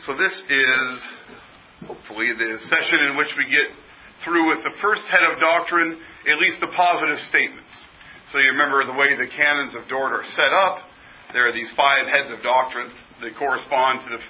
So this is, hopefully, the session in which we get through with the first head of doctrine, at least the positive statements. So you remember the way the canons of Dort are set up. There are these 5 heads of doctrine. They correspond to the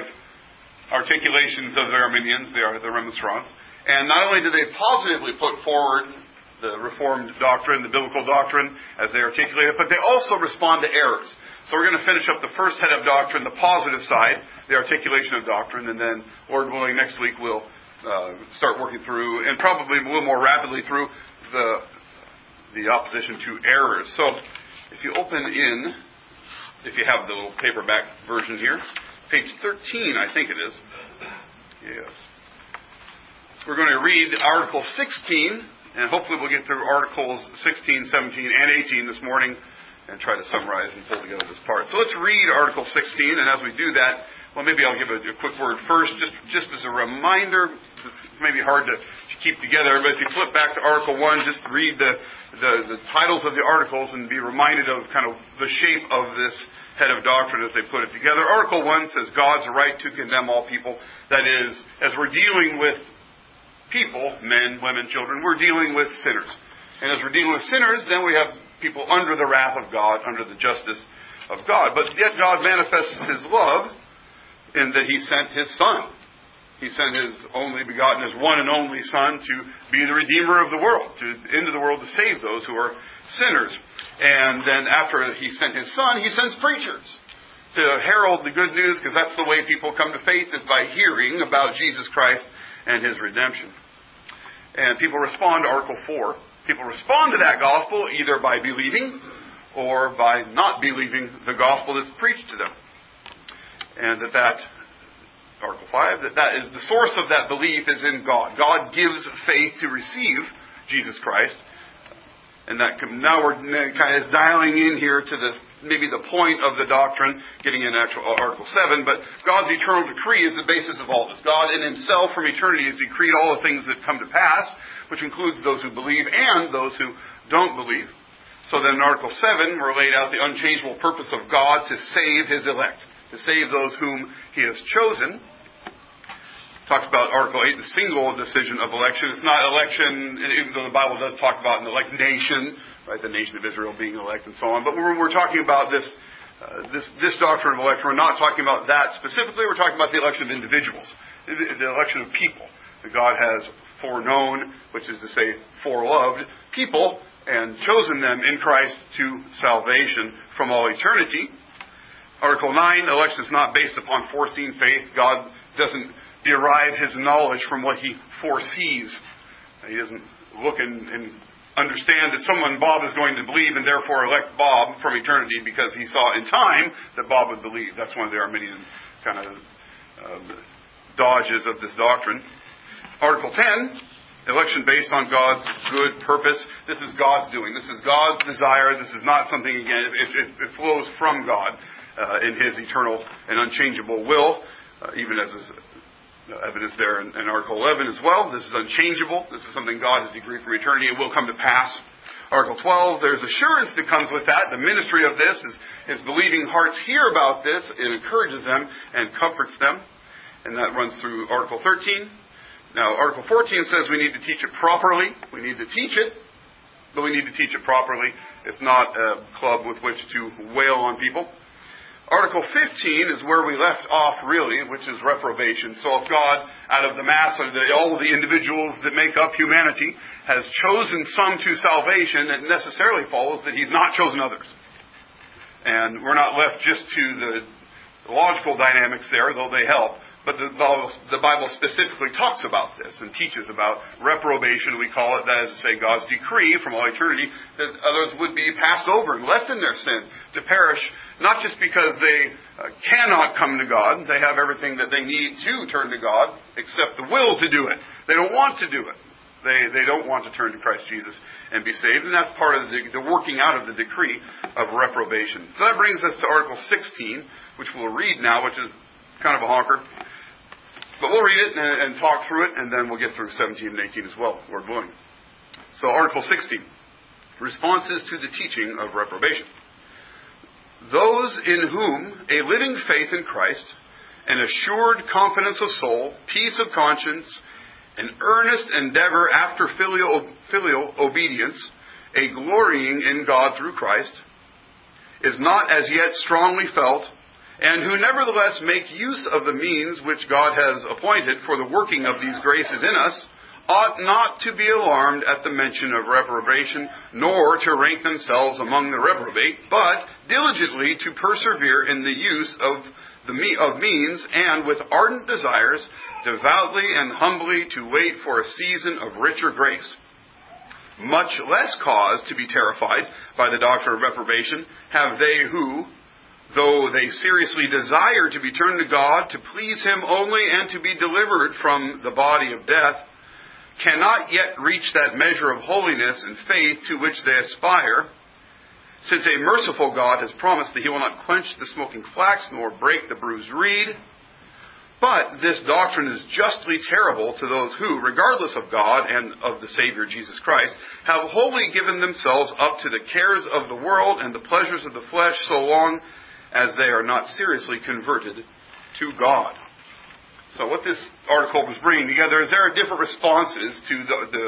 5 articulations of the Arminians, the Remonstrants. And not only do they positively put forward the Reformed doctrine, the biblical doctrine, as they articulate it, but they also respond to errors. So we're going to finish up the first head of doctrine, the positive side, the articulation of doctrine, and then, Lord willing, next week we'll start working through, and probably a little more rapidly through, the opposition to errors. So if you open in, if you have the little paperback version here, page 13, I think it is. Yes. We're going to read Article 16, and hopefully we'll get through Articles 16, 17, and 18 this morning and try to summarize and pull together this part. So let's read Article 16, and as we do that, well, maybe I'll give a quick word first, just as a reminder. It's maybe hard to keep together, but if you flip back to Article 1, just read the titles of the articles and be reminded of kind of the shape of this head of doctrine as they put it together. Article 1 says God's right to condemn all people. That is, as we're dealing with people, men, women, children, we're dealing with sinners. And as we're dealing with sinners, then we have people under the wrath of God, under the justice of God. But yet God manifests His love in that He sent His Son. He sent His only begotten, His one and only Son to be the Redeemer of the world, into the world to save those who are sinners. And then after He sent His Son, He sends preachers to herald the good news, because that's the way people come to faith, is by hearing about Jesus Christ and His redemption. And people respond to Article 4. People respond to that gospel either by believing or by not believing the gospel that's preached to them. And that Article 5, that is the source of that belief is in God. God gives faith to receive Jesus Christ. And that now we're kind of dialing in here to maybe the point of the doctrine, getting in actual Article 7, but God's eternal decree is the basis of all this. God in Himself from eternity has decreed all the things that come to pass, which includes those who believe and those who don't believe. So then in Article 7, we're laid out the unchangeable purpose of God to save His elect, to save those whom He has chosen. Talks about Article 8, the single decision of election. It's not election, even though the Bible does talk about an elect nation, right? The nation of Israel being elect and so on. But when we're talking about this doctrine of election, we're not talking about that specifically. We're talking about the election of individuals, the election of people that God has foreknown, which is to say foreloved people, and chosen them in Christ to salvation from all eternity. Article 9, election is not based upon foreseen faith. God doesn't derive His knowledge from what He foresees. He doesn't look and understand that someone, Bob, is going to believe and therefore elect Bob from eternity because he saw in time that Bob would believe. That's one of the Arminian kind of dodges of this doctrine. Article 10, election based on God's good purpose. This is God's doing. This is God's desire. This is not something, again, it flows from God in His eternal and unchangeable will, even as is evidence there in Article 11 as well. This is unchangeable. This is something God has decreed from eternity and will come to pass. Article 12, there's assurance that comes with that. The ministry of this is believing hearts hear about this. It encourages them and comforts them. And that runs through Article 13. Now, Article 14 says we need to teach it properly. We need to teach it, but we need to teach it properly. It's not a club with which to wail on people. Article 15 is where we left off, really, which is reprobation. So if God, out of the mass of all of the individuals that make up humanity, has chosen some to salvation, it necessarily follows that He's not chosen others. And we're not left just to the logical dynamics there, though they help. But the Bible specifically talks about this and teaches about reprobation, we call it. That is to say, God's decree from all eternity that others would be passed over and left in their sin to perish, not just because they cannot come to God. They have everything that they need to turn to God, except the will to do it. They don't want to do it. They don't want to turn to Christ Jesus and be saved. And that's part of the working out of the decree of reprobation. So that brings us to Article 16, which we'll read now, which is kind of a honker. But we'll read it and talk through it, and then we'll get through 17 and 18 as well, Lord willing. So Article 16, responses to the teaching of reprobation. Those in whom a living faith in Christ an assured confidence of soul, peace of conscience, an earnest endeavor after filial obedience, a glorying in God through Christ, is not as yet strongly felt, and who nevertheless make use of the means which God has appointed for the working of these graces in us, ought not to be alarmed at the mention of reprobation, nor to rank themselves among the reprobate, but diligently to persevere in the use of means, and with ardent desires, devoutly and humbly to wait for a season of richer grace. Much less cause to be terrified by the doctrine of reprobation have they who, though they seriously desire to be turned to God, to please Him only and to be delivered from the body of death, cannot yet reach that measure of holiness and faith to which they aspire, since a merciful God has promised that He will not quench the smoking flax nor break the bruised reed. But this doctrine is justly terrible to those who, regardless of God and of the Savior Jesus Christ, have wholly given themselves up to the cares of the world and the pleasures of the flesh, so long as they are not seriously converted to God. So what this article was bringing together is there are different responses to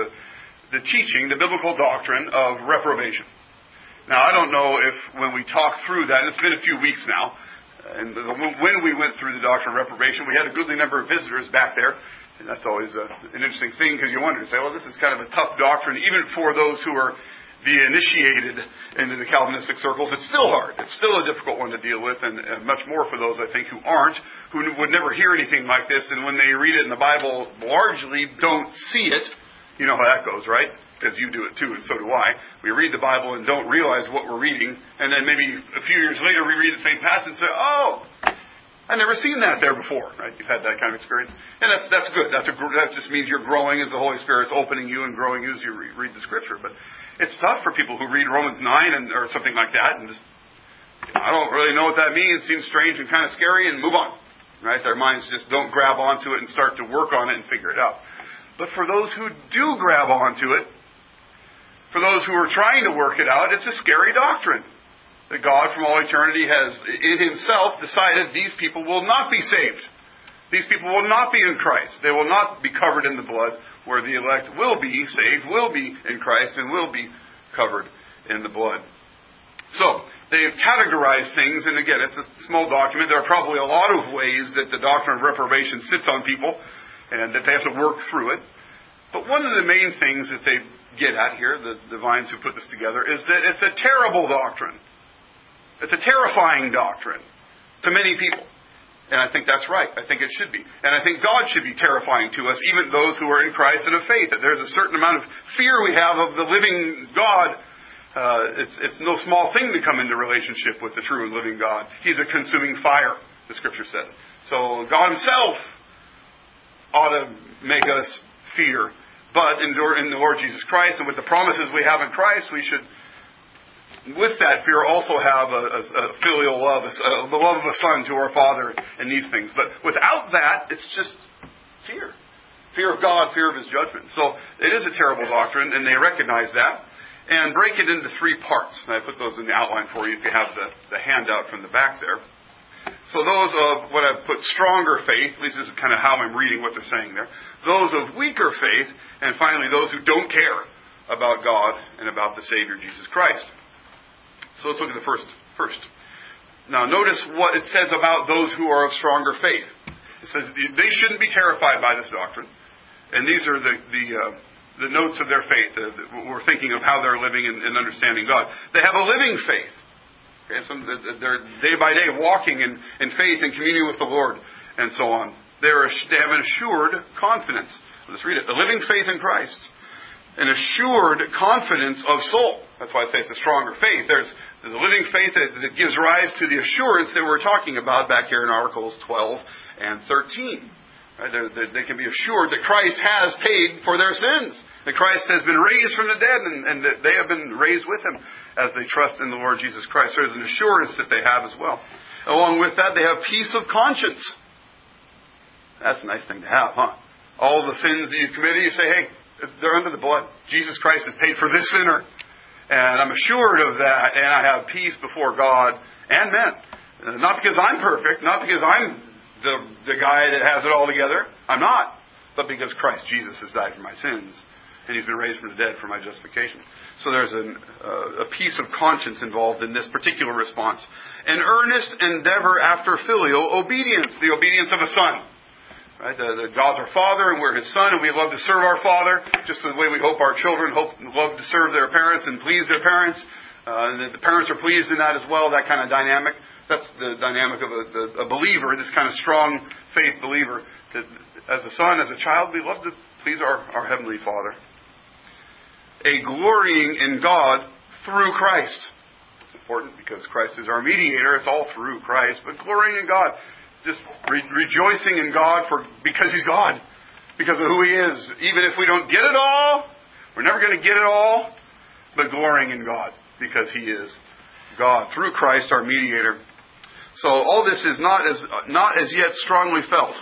the teaching, the biblical doctrine of reprobation. Now, I don't know if when we talk through that, and it's been a few weeks now, and when we went through the doctrine of reprobation, we had a goodly number of visitors back there, and that's always an interesting thing, because you wonder, say, well, this is kind of a tough doctrine, even for those who are the initiated into the Calvinistic circles. It's still hard. It's still a difficult one to deal with, and much more for those, I think, who aren't, who would never hear anything like this, and when they read it in the Bible, largely don't see it. You know how that goes, right? Because you do it too, and so do I. We read the Bible and don't realize what we're reading, and then maybe a few years later we read the same passage and say, oh, I've never seen that there before, right? You've had that kind of experience. And that's good. That just means you're growing as the Holy Spirit's opening you and growing you as you read the Scripture. But it's tough for people who read Romans 9 or something like that and just, I don't really know what that means, seems strange and kind of scary, and move on, right? Their minds just don't grab onto it and start to work on it and figure it out. But for those who do grab onto it, for those who are trying to work it out, it's a scary doctrine. That God from all eternity has, in Himself, decided these people will not be saved. These people will not be in Christ. They will not be covered in the blood, where the elect will be saved, will be in Christ, and will be covered in the blood. So, they've categorized things, and again, it's a small document. There are probably a lot of ways that the doctrine of reprobation sits on people, and that they have to work through it. But one of the main things that they get at here, the divines who put this together, is that it's a terrible doctrine. It's a terrifying doctrine to many people. And I think that's right. I think it should be. And I think God should be terrifying to us, even those who are in Christ and of faith. That there's a certain amount of fear we have of the living God. It's no small thing to come into relationship with the true and living God. He's a consuming fire, the Scripture says. So God Himself ought to make us fear. But in the Lord Jesus Christ, and with the promises we have in Christ, we should, with that fear, also have a filial love, the love of a son to our Father, and these things. But without that, it's just fear. Fear of God, fear of His judgment. So it is a terrible doctrine, and they recognize that, and break it into 3 parts. And I put those in the outline for you if you have the handout from the back there. So those of what I've put stronger faith, at least this is kind of how I'm reading what they're saying there. Those of weaker faith, and finally those who don't care about God and about the Savior Jesus Christ. So let's look at the first. Now notice what it says about those who are of stronger faith. It says they shouldn't be terrified by this doctrine. And these are the notes of their faith. We're thinking of how they're living and understanding God. They have a living faith. Okay, so they're day by day walking in faith and communion with the Lord and so on. They have an assured confidence. Let's read it. A living faith in Christ. An assured confidence of soul. That's why I say it's a stronger faith. There's a living faith that gives rise to the assurance that we're talking about back here in Articles 12 and 13. Right? They can be assured that Christ has paid for their sins. That Christ has been raised from the dead and that they have been raised with Him as they trust in the Lord Jesus Christ. There's an assurance that they have as well. Along with that, they have peace of conscience. That's a nice thing to have, huh? All the sins that you've committed, you say, hey, they're under the blood. Jesus Christ has paid for this sinner. And I'm assured of that, and I have peace before God and men. Not because I'm perfect, not because I'm the guy that has it all together. I'm not. But because Christ Jesus has died for my sins, and He's been raised from the dead for my justification. So there's a piece of conscience involved in this particular response. An earnest endeavor after filial obedience, the obedience of a son. Right? God's our Father, and we're His Son, and we love to serve our Father, just the way we hope our children love to serve their parents and please their parents. And the parents are pleased in that as well, that kind of dynamic. That's the dynamic of a believer, this kind of strong faith believer. That as a son, as a child, we love to please our Heavenly Father. A glorying in God through Christ. It's important because Christ is our mediator. It's all through Christ. But glorying in God. Just rejoicing in God because He's God. Because of who He is. Even if we don't get it all, we're never going to get it all. But glorying in God because He is God. Through Christ, our mediator. So all this is not as yet strongly felt.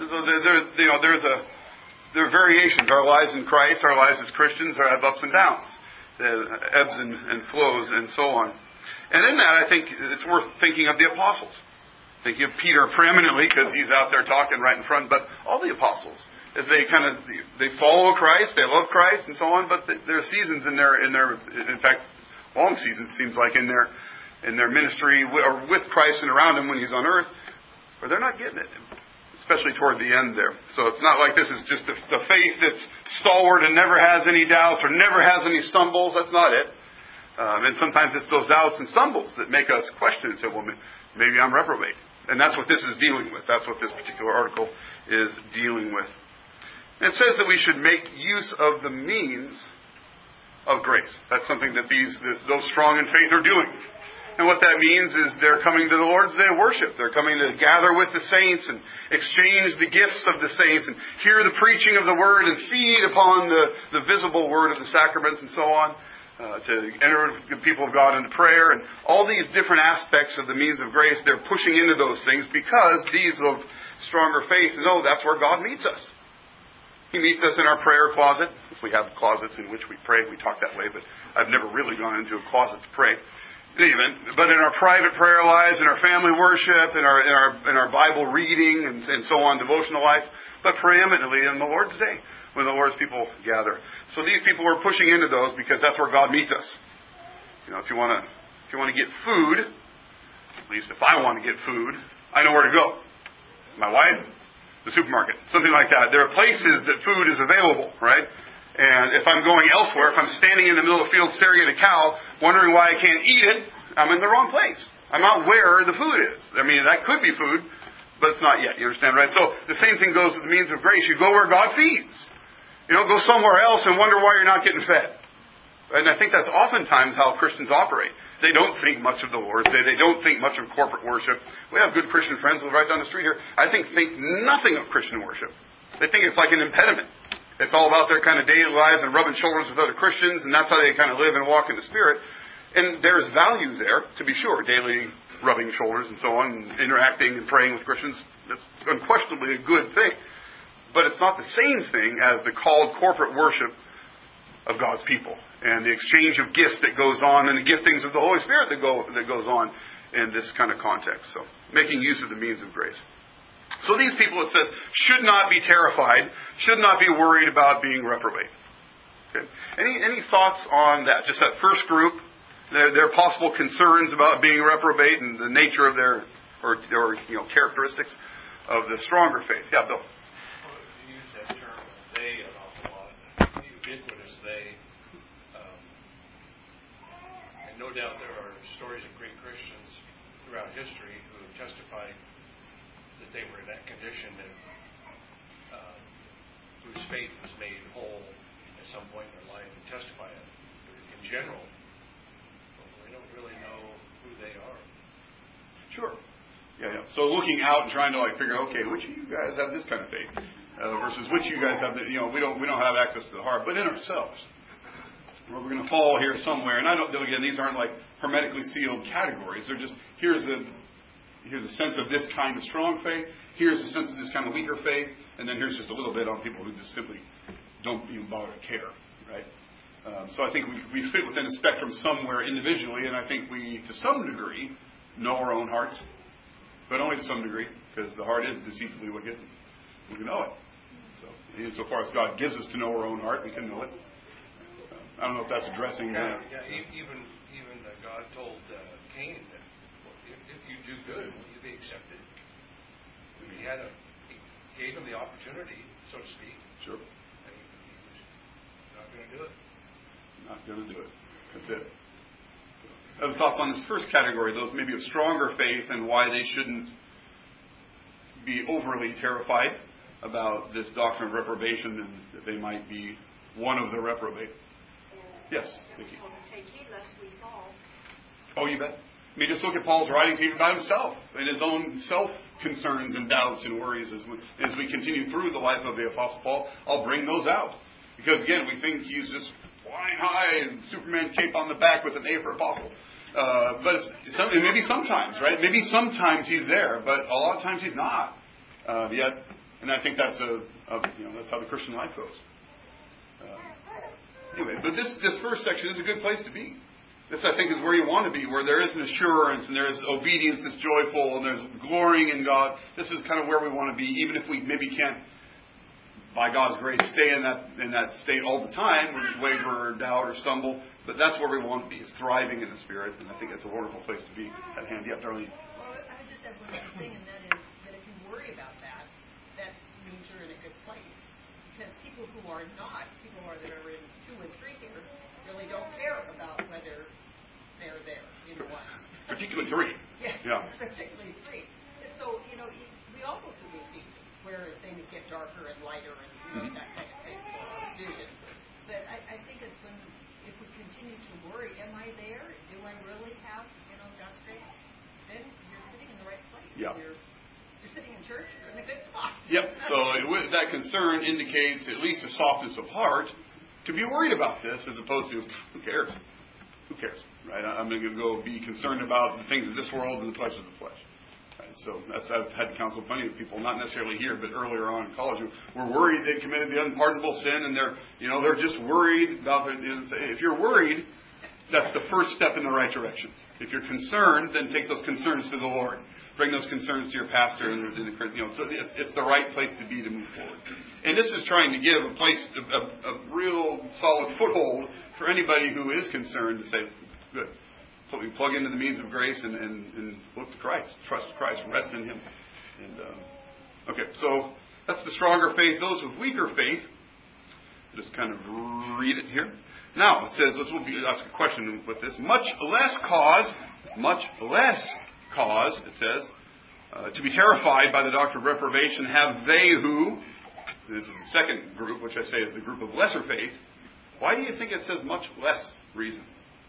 There are variations. Our lives in Christ, our lives as Christians, have ups and downs, ebbs and flows, and so on. And in that, I think it's worth thinking of the apostles. Thinking of Peter preeminently because he's out there talking right in front, but all the apostles, as they follow Christ, they love Christ, and so on. But there are seasons in fact, long seasons seems like in their ministry or with Christ and around Him when He's on earth, where they're not getting it. Especially toward the end there. So it's not like this is just the faith that's stalwart and never has any doubts or never has any stumbles. That's not it. And sometimes it's those doubts and stumbles that make us question and say, well, maybe I'm reprobate. And that's what this is dealing with. That's what this particular article is dealing with. And it says that we should make use of the means of grace. That's something that those strong in faith are doing. And what that means is they're coming to the Lord's Day of worship. They're coming to gather with the saints and exchange the gifts of the saints and hear the preaching of the Word and feed upon the visible Word of the sacraments and so on. To enter the people of God into prayer. And all these different aspects of the means of grace, they're pushing into those things because these of stronger faith know that's where God meets us. He meets us in our prayer closet. If we have closets in which we pray, we talk that way, but I've never really gone into a closet to pray. But in our private prayer lives, in our family worship, in our Bible reading and so on, devotional life, but preeminently in the Lord's Day, when the Lord's people gather. So these people are pushing into those because that's where God meets us. If you want to get food, at least if I want to get food, I know where to go. My wife, the supermarket, something like that. There are places that food is available, right? And if I'm going elsewhere, if I'm standing in the middle of the field staring at a cow, wondering why I can't eat it, I'm in the wrong place. I'm not where the food is. I mean, that could be food, but it's not yet. You understand, right? So the same thing goes with the means of grace. You go where God feeds. You don't go somewhere else and wonder why you're not getting fed. And I think that's oftentimes how Christians operate. They don't think much of the Lord's Day. They don't think much of corporate worship. We have good Christian friends who live right down the street here. I think nothing of Christian worship. They think it's like an impediment. It's all about their kind of daily lives and rubbing shoulders with other Christians, and that's how they kind of live and walk in the Spirit. And there's value there, to be sure, daily rubbing shoulders and so on, and interacting and praying with Christians. That's unquestionably a good thing. But it's not the same thing as the called corporate worship of God's people and the exchange of gifts that goes on and the giftings of the Holy Spirit that goes on in this kind of context. So, making use of the means of grace. So these people, it says, should not be terrified, should not be worried about being reprobate. Okay. Any thoughts on that? Just that first group, their possible concerns about being reprobate and the nature of their characteristics of the stronger faith. Yeah, Bill. You use that term "they" an awful lot, ubiquitous "they," and no doubt there are stories of great Christians throughout history who have testified that they were in that condition and whose faith was made whole at some point in their life and testify it. In general, we don't really know who they are. Sure. Yeah. So looking out and trying to figure out, okay, which of you guys have this kind of faith versus which of you guys have we don't have access to the heart, but in ourselves, where we're going to fall here somewhere. And again, these aren't like hermetically sealed categories. They're just here's a sense of this kind of strong faith. Here's a sense of this kind of weaker faith. And then here's just a little bit on people who just simply don't even bother to care, right? So I think we fit within a spectrum somewhere individually, and I think we, to some degree, know our own hearts. but only to some degree, because the heart is deceitfully wicked. We can know it. So, insofar as God gives us to know our own heart, we can know it. I don't know if that's addressing that. Even God told Cain that if you do good, will you be accepted? He gave him the opportunity, so to speak. Sure. And he was not going to do it. Not going to do it. That's it. Other thoughts on this first category, those maybe of stronger faith and why they shouldn't be overly terrified about this doctrine of reprobation and that they might be one of the reprobate. Yes, Vicki. Take heed lest we fall. Oh, you bet. I mean, just look at Paul's writings even about himself and his own self-concerns and doubts and worries as we continue through the life of the Apostle Paul. I'll bring those out. Because, again, we think he's just flying high and Superman cape on the back with an A for apostle. But maybe sometimes, right? Maybe sometimes he's there, but a lot of times he's not. Yet, and I think that's that's how the Christian life goes. Anyway, but this first section is a good place to be. This, I think, is where you want to be, where there is an assurance and there is obedience that's joyful and there's glorying in God. This is kind of where we want to be, even if we maybe can't, by God's grace, stay in that state all the time, where we waver or doubt or stumble. But that's where we want to be, is thriving in the Spirit, and I think that's a wonderful place to be at hand. Yeah, Darlene. Well, I just have one other thing, and that is that if you worry about that, that means you're in a good place. Because people who are not, people who are that are in 2 and 3 here, really don't care about whether they're there in 1. Particularly 3. Yeah. Particularly 3. And so, we all go through these seasons where things get darker and lighter and that kind of thing for our vision. But I think it's if we continue to worry, am I there? Do I really have, God's grace? Then you're sitting in the right place. Yeah. You're sitting in church, you're in a good spot. Yep. So that concern indicates at least a softness of heart to be worried about this, as opposed to, who cares? Who cares? Right? I'm going to go be concerned about the things of this world and the pleasures of the flesh. Right? So I've had to counsel plenty of people, not necessarily here, but earlier on in college, who were worried they'd committed the unpardonable sin, and they're just worried about their. If you're worried, that's the first step in the right direction. If you're concerned, then take those concerns to the Lord. Bring those concerns to your pastor, and so it's the right place to be to move forward. And this is trying to give a place, a real solid foothold for anybody who is concerned to say, good, we plug into the means of grace and look to Christ, trust Christ, rest in Him. And okay, so that's the stronger faith. Those with weaker faith, just kind of read it here. Now it says, we'll ask a question with this. Much less cause, it says, to be terrified by the doctrine of reprobation have they who, this is the second group, which I say is the group of lesser faith. Why do you think it says much less reason?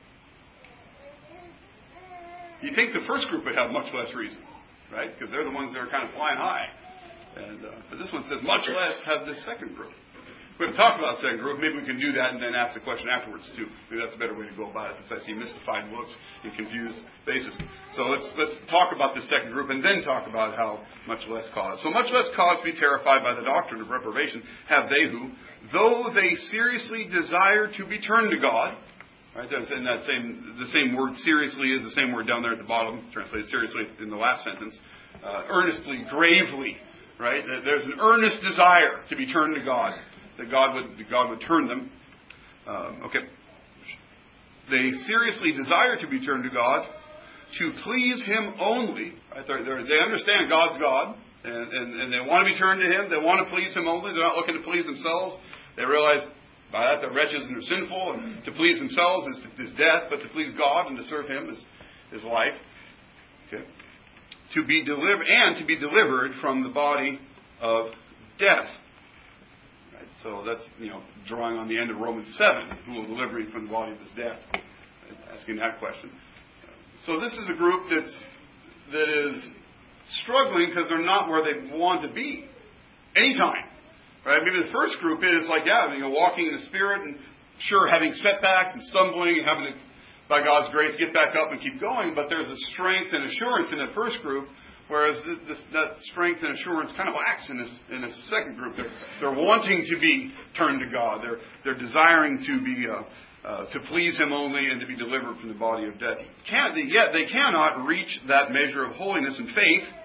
You think the first group would have much less reason, right? Because they're the ones that are kind of flying high. But this one says much less have this second group. We haven't talked about the second group. Maybe we can do that and then ask the question afterwards too. Maybe that's a better way to go about it, since I see mystified looks and confused faces. So let's talk about the second group and then talk about how much less cause. So much less cause to be terrified by the doctrine of reprobation have they who, though they seriously desire to be turned to God. Right? And the same word seriously is the same word down there at the bottom, translated seriously in the last sentence. Earnestly, gravely. Right? There's an earnest desire to be turned to God. That God would turn them. Okay. They seriously desire to be turned to God to please Him only. Right? They understand God's God, and they want to be turned to Him. They want to please Him only. They're not looking to please themselves. They realize by that they're wretches and they're sinful, and to please themselves is death, but to please God and to serve Him is life. Okay. To be delivered from the body of death. So that's, drawing on the end of Romans 7, who will deliver you from the body of this death. Asking that question. So this is a group that is struggling because they're not where they want to be. Anytime. Right? Maybe the first group is walking in the Spirit and sure having setbacks and stumbling and having to, by God's grace, get back up and keep going. But there's a strength and assurance in that first group. Whereas that strength and assurance kind of lacks in this second group. They're wanting to be turned to God. They're desiring to be to please Him only and to be delivered from the body of death. Yet they cannot reach that measure of holiness and faith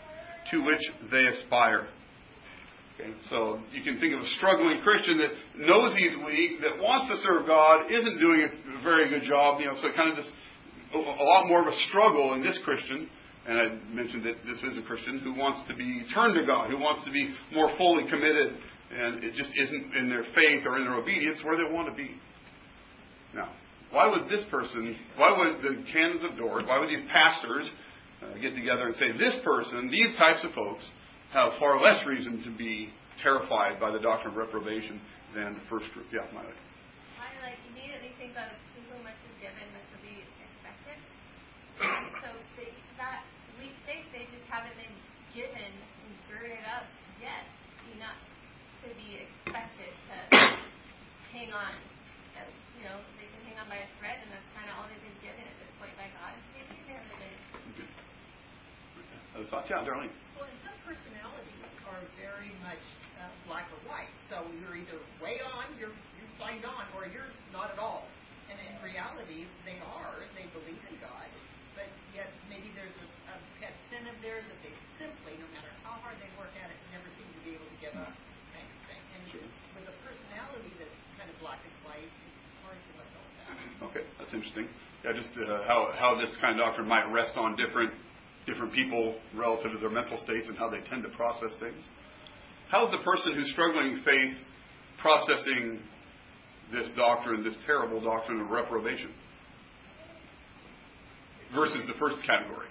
to which they aspire. Okay, so you can think of a struggling Christian that knows he's weak, that wants to serve God, isn't doing a very good job. So kind of this, a lot more of a struggle in this Christian. And I mentioned that this is a Christian who wants to be turned to God, who wants to be more fully committed, and it just isn't in their faith or in their obedience where they want to be. Now, why would this person, why would the canons of Dort, why would these pastors get together and say this person, these types of folks, have far less reason to be terrified by the doctrine of reprobation than the first group? Yeah, Miley. I immediately think of to whom much is given, much will be expected. So that weak faith, they just haven't been given and girded up yet, enough to be expected to hang on. As, they can hang on by a thread, and that's kind of all they've been given at this point by God. Maybe they haven't been. Good. Other thoughts? Yeah, Darlene. Well, and some personalities are very much black or white. So you're either way on, you're signed on, or you're not at all. And in reality, they believe in God, but yet maybe there's a pet sin of theirs that they simply, no matter how hard they work at it, never seem to be able to give up. Kind of thing. And with a personality that's kind of black and white, it's hard to let go of that. Okay, that's interesting. Yeah, just how this kind of doctrine might rest on different people relative to their mental states and how they tend to process things. How's the person who's struggling in faith processing this doctrine, this terrible doctrine of reprobation, versus the first category?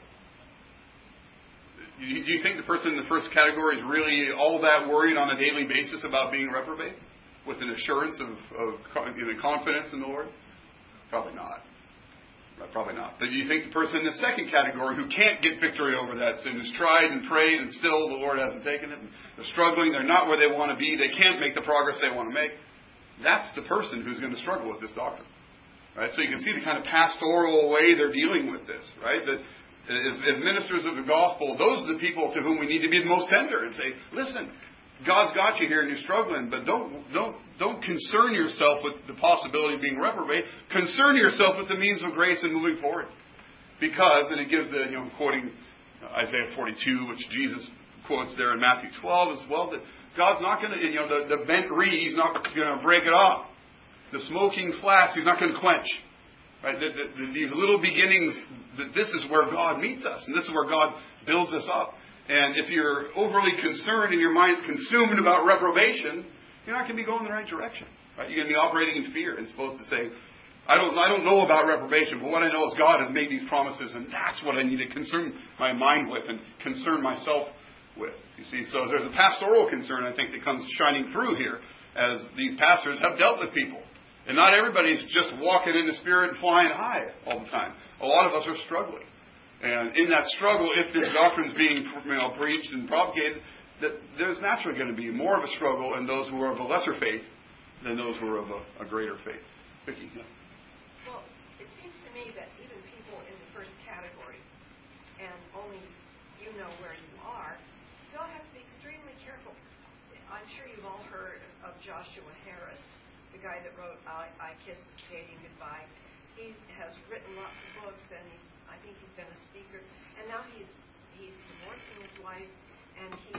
Do you think the person in the first category is really all that worried on a daily basis about being reprobate, with an assurance of confidence in the Lord? Probably not. Probably not. But do you think the person in the second category who can't get victory over that sin, who's tried and prayed and still the Lord hasn't taken it, and they're struggling, they're not where they want to be, they can't make the progress they want to make, that's the person who's going to struggle with this doctrine. Right? So you can see the kind of pastoral way they're dealing with this. Right? That as ministers of the gospel, those are the people to whom we need to be the most tender and say, listen, God's got you here and you're struggling, but don't concern yourself with the possibility of being reprobate. Concern yourself with the means of grace and moving forward. Because, and it gives the, quoting Isaiah 42, which Jesus quotes there in Matthew 12 as well, that God's not going to, the bent reed, He's not going to break it off. The smoking flax, He's not going to quench. Right? These little beginnings, this is where God meets us, and this is where God builds us up. And if you're overly concerned and your mind's consumed about reprobation, you're not going to be going in the right direction. Right? You're going to be operating in fear and supposed to say, I don't know about reprobation, but what I know is God has made these promises, and that's what I need to concern my mind with and concern myself with. You see, so there's a pastoral concern, I think, that comes shining through here as these pastors have dealt with people. And not everybody's just walking in the Spirit and flying high all the time. A lot of us are struggling. And in that struggle, if this doctrine is being preached and propagated, that there's naturally going to be more of a struggle in those who are of a lesser faith than those who are of a greater faith. Vicki? Yeah. Well, it seems to me that even people in the first category, and only you know where you are, still have to be extremely careful. I'm sure you've all heard of Joshua Harris, the guy that wrote I Kissed the Stadium Goodbye. He has written lots of books, and I think he's been a speaker, and now he's divorcing his wife, and he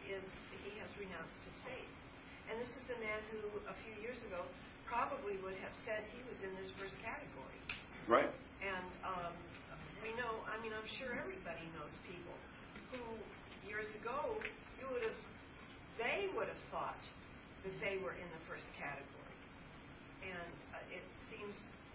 has renounced his faith. And this is a man who a few years ago probably would have said he was in this first category. Right. And we know, I'm sure everybody knows people who years ago they would have thought that they were in the first category. And it seems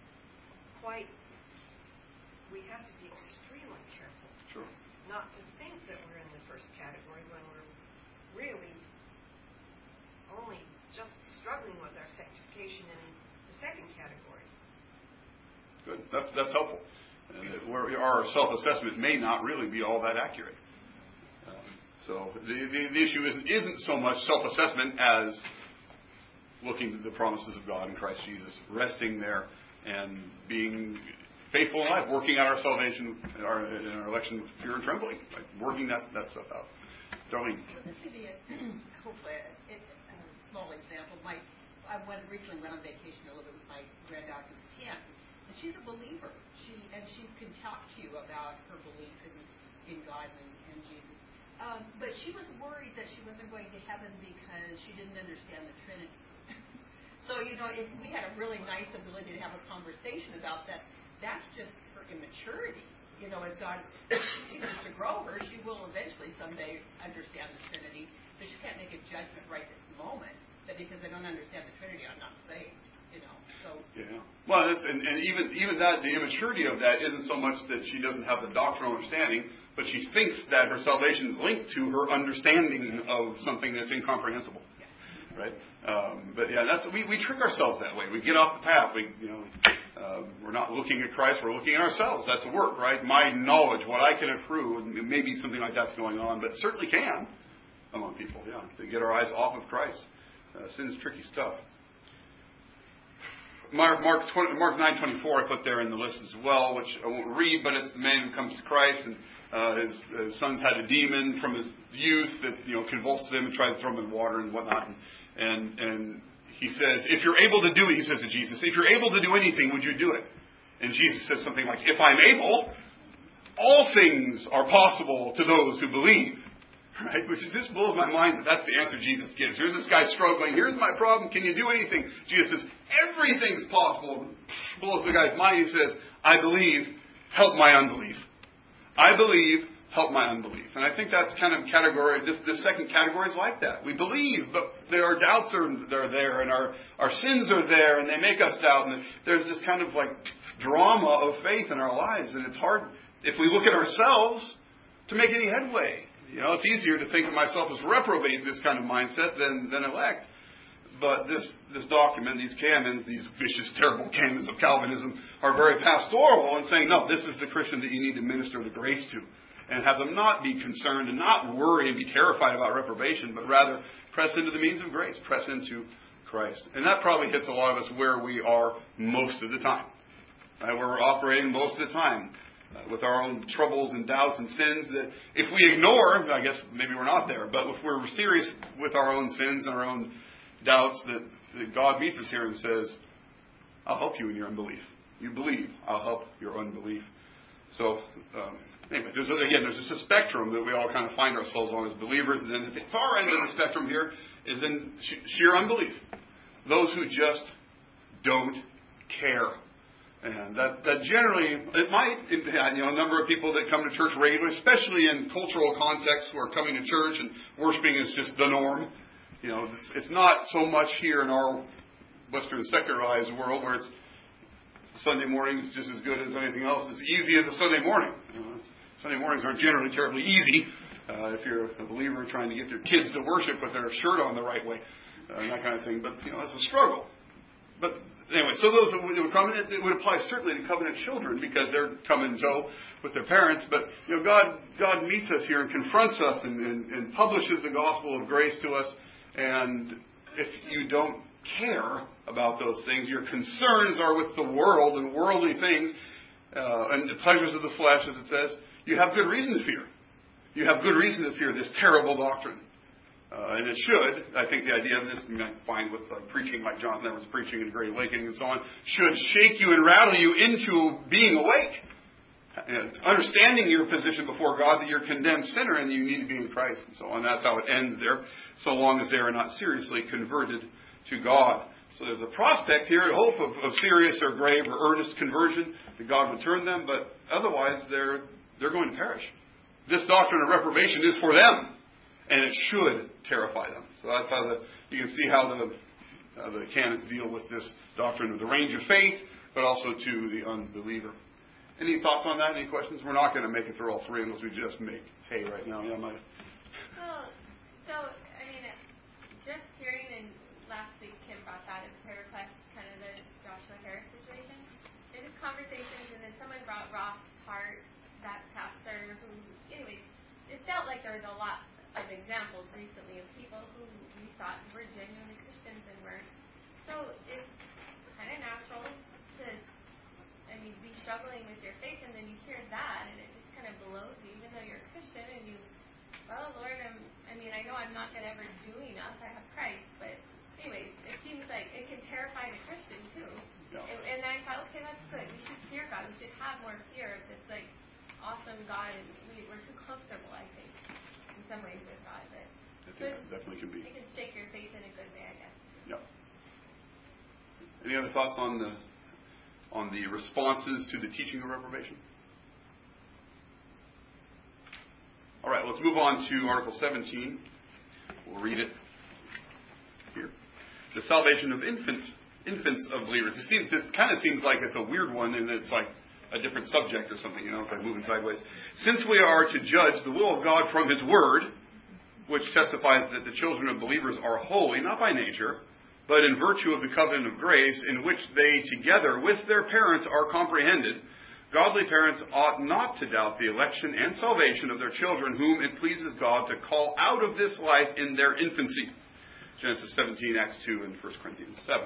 we have to be extremely careful. Sure. Not to think that we're in the first category when we're really only just struggling with our sanctification in the second category. Good. That's helpful. Where our self-assessment may not really be all that accurate. So the issue isn't so much self-assessment as looking at the promises of God in Christ Jesus, resting there and being faithful in life, working out our salvation in our election with fear and trembling, like working that stuff out. Darlene. Well, this could be hopefully a small example. I recently went on vacation a little bit with my granddaughter who's 10, and she's a believer. She can talk to you about her belief in God and Jesus. But she was worried that she wasn't going to heaven because she didn't understand the Trinity. So, if we had a really nice ability to have a conversation about that, that's just her immaturity. As God continues to grow her, she will eventually someday understand the Trinity, but she can't make a judgment right this moment that because I don't understand the Trinity, I'm not saved. So. Yeah. Well, and even that, the immaturity of that isn't so much that she doesn't have the doctrinal understanding, but she thinks that her salvation is linked to her understanding of something that's incomprehensible. Yeah. Right? But yeah, we trick ourselves that way. We get off the path. We're not looking at Christ. We're looking at ourselves. That's the work, right? My knowledge, what I can accrue, maybe something like that's going on, but certainly can among people. Yeah, to get our eyes off of Christ. Sin's tricky stuff. Mark 9:24 I put there in the list as well, which I won't read, but it's the man who comes to Christ and his son's had a demon from his youth that convulses him and tries to throw him in water and whatnot, and he says, if you're able to do it, he says to Jesus, if you're able to do anything, would you do it? And Jesus says something like, if I'm able, all things are possible to those who believe. Right? Which just blows my mind that that's the answer Jesus gives. Here's this guy struggling. Here's my problem. Can you do anything? Jesus says, everything's possible. Blows the guy's mind. He says, I believe, help my unbelief. I believe, help my unbelief. And I think that's kind of category, this second category is like that. We believe, but our doubts are there, and our sins are there, and they make us doubt. And there's this kind of like drama of faith in our lives. And it's hard, if we look at ourselves, to make any headway. It's easier to think of myself as reprobate, this kind of mindset, than elect. But this document, these canons, these vicious, terrible canons of Calvinism, are very pastoral in saying, no, this is the Christian that you need to minister the grace to. And have them not be concerned and not worry and be terrified about reprobation, but rather press into the means of grace, press into Christ. And that probably hits a lot of us where we are most of the time. Right? Where we're operating most of the time. With our own troubles and doubts and sins that if we ignore, I guess maybe we're not there, but if we're serious with our own sins and our own doubts, that God meets us here and says, I'll help you in your unbelief. You believe, I'll help your unbelief. So, anyway, there's just a spectrum that we all kind of find ourselves on as believers, and then at the far end of the spectrum here is in sheer unbelief. Those who just don't care. And that generally, it might, a number of people that come to church regularly, especially in cultural contexts where coming to church and worshiping is just the norm. It's not so much here in our Western secularized world where it's Sunday morning is just as good as anything else. It's easy as a Sunday morning. Sunday mornings aren't generally terribly easy if you're a believer trying to get your kids to worship with their shirt on the right way, and that kind of thing. But, it's a struggle. But anyway, so those that would come, it would apply certainly to covenant children because they're come and go with their parents. But God meets us here and confronts us and publishes the gospel of grace to us. And if you don't care about those things, your concerns are with the world and worldly things and the pleasures of the flesh, as it says, you have good reason to fear. You have good reason to fear this terrible doctrine. And it should, I think the idea of this, you might find with preaching like Jonathan Edwards preaching in Great Awakening and so on, should shake you and rattle you into being awake. And understanding your position before God, that you're a condemned sinner and you need to be in Christ and so on. That's how it ends there, so long as they are not seriously converted to God. So there's a prospect here, a hope of serious or grave or earnest conversion, that God would turn them, but otherwise they're going to perish. This doctrine of reprobation is for them. And it should terrify them. So that's how you can see how the canons deal with this doctrine of the range of faith, but also to the unbeliever. Any thoughts on that? Any questions? We're not going to make it through all three unless we just make hay right now. Yeah, Maya. Just hearing, and last week Kim brought that as prayer request, kind of the Joshua Harris situation. There's just conversations, and then someone brought Ross Hart, that pastor, who, anyways, it felt like there was a lot of examples recently of people who we thought were genuinely Christians and weren't. So it's kind of natural to, be struggling with your faith, and then you hear that, and it just kind of blows you, even though you're a Christian, and you, well, Lord, I know I'm not going to ever do enough. I have Christ, but anyways, it seems like it can terrify the Christian too. Yeah. And I thought, okay, that's good. We should fear God. We should have more fear of this awesome God, and we're too comfortable, I think. And so some ways with God. But I think that definitely can be. it can shake your faith in a good way, I guess. Yeah. Any other thoughts on the responses to the teaching of reprobation? All right, let's move on to Article 17. We'll read it here. The salvation of infants of believers. This kind of seems like it's a weird one, and it's like a different subject or something. It's like moving sideways. Since we are to judge the will of God from His Word, which testifies that the children of believers are holy, not by nature, but in virtue of the covenant of grace, in which they together with their parents are comprehended, godly parents ought not to doubt the election and salvation of their children, whom it pleases God to call out of this life in their infancy. Genesis 17, Acts 2, and 1 Corinthians 7.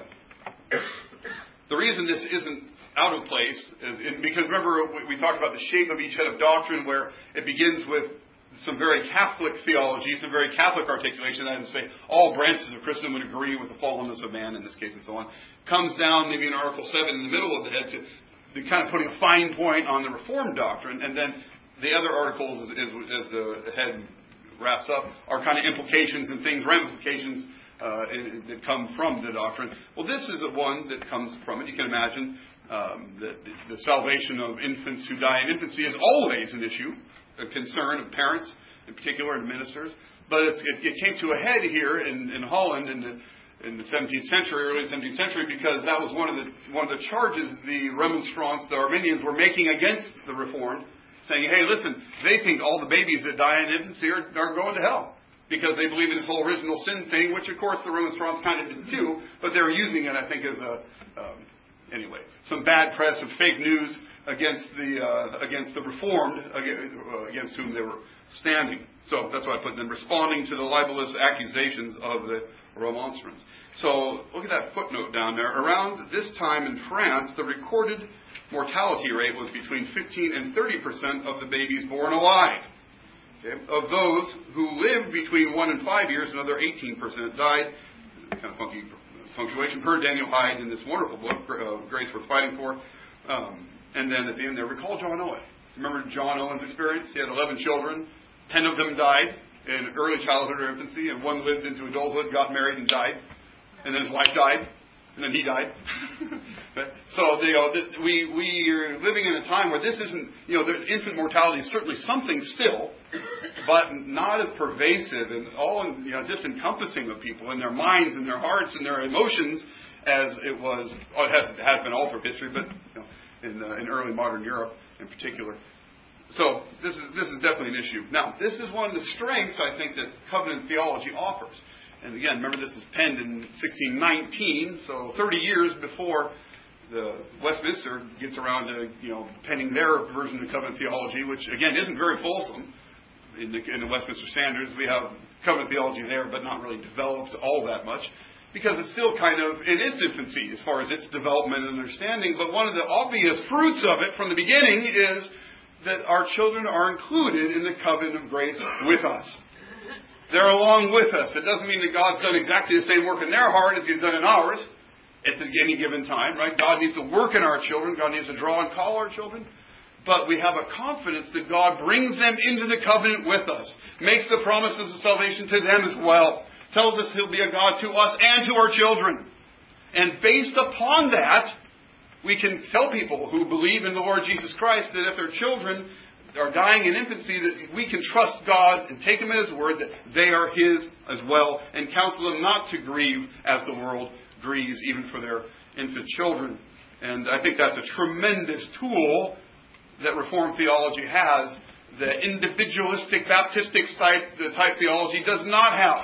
The reason this isn't out of place is because remember we talked about the shape of each head of doctrine, where it begins with some very Catholic theology, some very Catholic articulation, that is to say, all branches of Christendom would agree with the fallenness of man in this case and so on. Comes down maybe in Article 7 in the middle of the head to kind of putting a fine point on the Reformed doctrine, and then the other articles, as the head wraps up, are kind of implications and things, ramifications that come from the doctrine. Well, this is one that comes from it. You can imagine that the salvation of infants who die in infancy is always an issue, a concern of parents in particular and ministers. But it came to a head here in Holland in the 17th century, early 17th century, because that was one of the charges the Remonstrants, the Arminians, were making against the Reformed, saying, hey, listen, they think all the babies that die in infancy are going to hell, because they believe in this whole original sin thing, which of course the Remonstrants kind of did too, but they were using it, I think, as anyway, some bad press and fake news against the Reformed, against whom they were standing. So that's why I put them responding to the libelous accusations of the Remonstrants. So look at that footnote down there. Around this time in France, the recorded mortality rate was between 15 and 30% of the babies born alive. Okay. Of those who lived between 1 and 5 years, another 18% died. Kind of funky punctuation per Daniel Hyde in this wonderful book, Grace Worth Fighting For. And then at the end there, recall John Owen. Remember John Owen's experience? He had 11 children. 10 of them died in early childhood or infancy, and one lived into adulthood, got married, and died. And then his wife died, and then he died. So we are living in a time where this isn't, the infant mortality is certainly something still, but not as pervasive and all just encompassing of people in their minds and their hearts and their emotions as it was. It has been all through history, but in early modern Europe in particular. So this is definitely an issue. Now, this is one of the strengths, I think, that covenant theology offers. And again, remember this is penned in 1619, so 30 years before the Westminster gets around to penning their version of covenant theology, which again isn't very fulsome. In the Westminster Standards, we have covenant theology there, but not really developed all that much, because it's still kind of in its infancy as far as its development and understanding. But one of the obvious fruits of it from the beginning is that our children are included in the covenant of grace with us. They're along with us. It doesn't mean that God's done exactly the same work in their heart as He's done in ours at any given time, right? God needs to work in our children. God needs to draw and call our children. But we have a confidence that God brings them into the covenant with us, makes the promises of salvation to them as well, tells us He'll be a God to us and to our children. And based upon that, we can tell people who believe in the Lord Jesus Christ that if their children are dying in infancy, that we can trust God and take Him at His word that they are His as well, and counsel them not to grieve as the world grieves, even for their infant children. And I think that's a tremendous tool that Reformed theology has that individualistic Baptistic type theology does not have.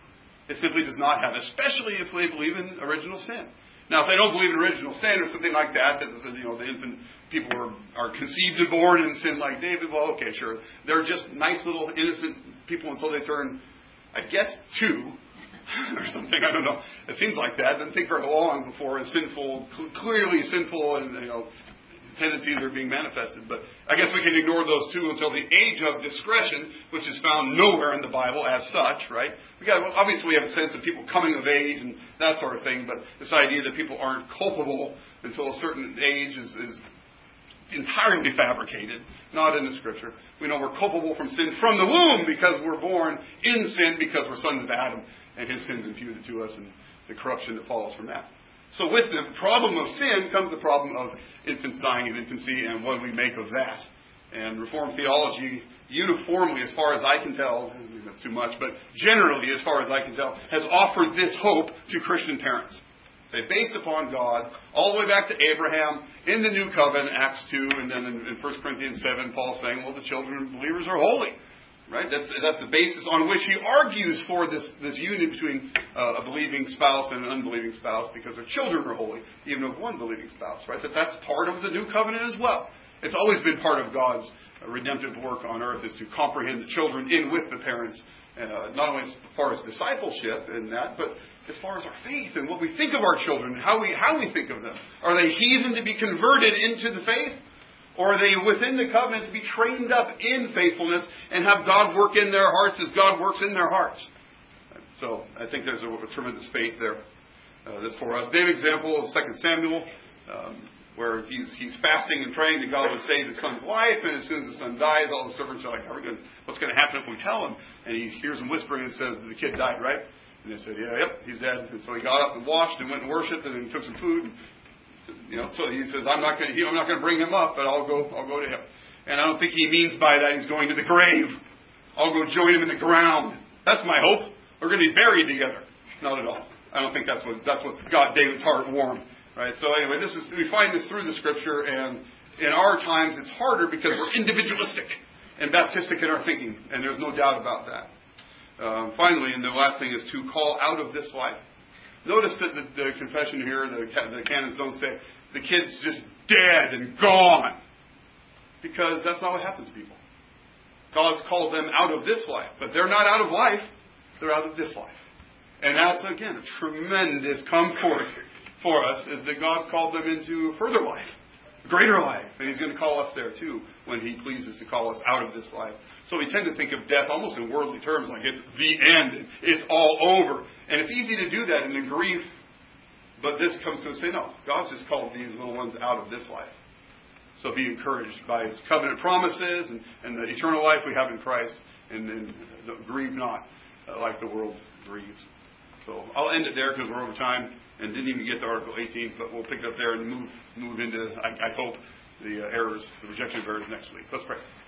It simply does not have, especially if they believe in original sin. Now, if they don't believe in original sin or something like that, the infant people are conceived and born in sin like David, well, okay, sure. They're just nice little innocent people until they turn, I guess, 2 or something. I don't know. It seems like that. It doesn't take very long before a sinful, clearly sinful and tendencies are being manifested. But I guess we can ignore those 2 until the age of discretion, which is found nowhere in the Bible as such, right? Obviously we have a sense of people coming of age and that sort of thing, but this idea that people aren't culpable until a certain age is entirely fabricated, not in the Scripture. We know we're culpable from sin from the womb because we're born in sin because we're sons of Adam and his sins imputed to us and the corruption that follows from that. So with the problem of sin comes the problem of infants dying in infancy and what we make of that. And Reformed theology uniformly, as far as I can tell, I mean, that's too much, but generally, as far as I can tell, has offered this hope to Christian parents. Say, based upon God, all the way back to Abraham, in the New Covenant, Acts 2, and then in 1 Corinthians 7, Paul's saying, well, the children of believers are holy. Right? That's the basis on which he argues for this union between a believing spouse and an unbelieving spouse, because their children are holy, even of one believing spouse. Right? That's part of the New Covenant as well. It's always been part of God's redemptive work on earth, is to comprehend the children in with the parents, not only as far as discipleship in that, but as far as our faith and what we think of our children, how we think of them. Are they heathen to be converted into the faith? Or are they within the covenant to be trained up in faithfulness and have God work in their hearts as God works in their hearts? So I think there's a tremendous faith there that's for us. David's example of 2 Samuel, where he's fasting and praying that God would save his son's life, and as soon as the son dies, all the servants are like, what's going to happen if we tell him? And he hears them whispering and says, the kid died, right? And they said, yep, he's dead. And so he got up and washed and went and worshipped, and then he took some food. And, so he says, I'm not going to bring him up, but I'll go to him. And I don't think he means by that he's going to the grave. I'll go join him in the ground. That's my hope. We're going to be buried together. Not at all. I don't think that's what got David's heart warm. Right? So anyway, we find this through the Scripture, and in our times it's harder because we're individualistic and Baptistic in our thinking, and there's no doubt about that. Finally, and the last thing is to call out of this life. Notice that the confession here, the canons don't say, the kid's just dead and gone. Because that's not what happens to people. God's called them out of this life. But they're not out of life. They're out of this life. And that's, again, a tremendous comfort for us, is that God's called them into a further life. A greater life. And He's going to call us there too, when He pleases to call us out of this life. So we tend to think of death almost in worldly terms, like it's the end, it's all over. And it's easy to do that in the grief, but this comes to us and say, no, God's just called these little ones out of this life. So be encouraged by His covenant promises and the eternal life we have in Christ, and grieve not like the world grieves. So I'll end it there because we're over time and didn't even get to Article 18, but we'll pick it up there and move into, I hope, the errors, the rejection of errors next week. Let's pray.